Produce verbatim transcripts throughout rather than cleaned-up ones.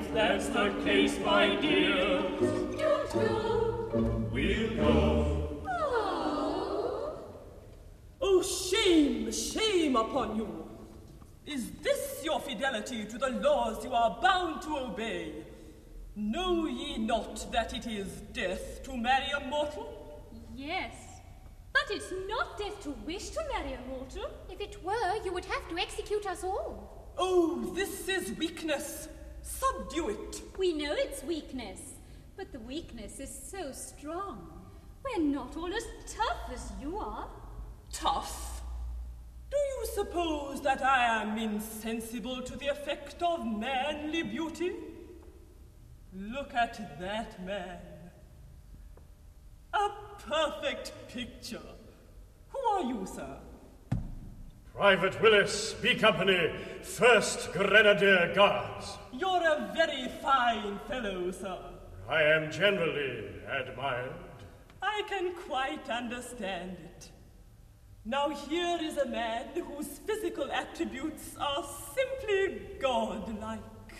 if that's the case, my dear, Don't go. we'll go. Oh. Oh, shame, shame upon you! Is this your fidelity to the laws you are bound to obey? Know ye not that it is death to marry a mortal? Yes, but it's not death to wish to marry a mortal. If it were, you would have to execute us all. Oh, this is weakness. Subdue it. We know it's weakness, but the weakness is so strong. We're not all as tough as you are. Tough? Do you suppose that I am insensible to the effect of manly beauty? Look at that man. A perfect picture. Who are you, sir? Private Willis, B Company, First Grenadier Guards. You're a very fine fellow, sir. I am generally admired. I can quite understand it. Now here is a man whose physical attributes are simply godlike.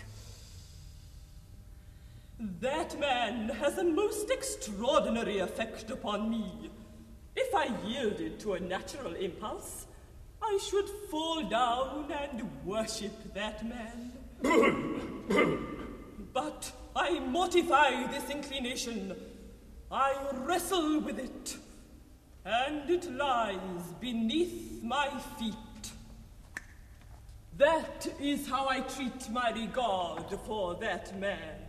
That man has a most extraordinary effect upon me. If I yielded to a natural impulse, I should fall down and worship that man. But I mortify this inclination. I wrestle with it, and it lies beneath my feet. That is how I treat my regard for that man.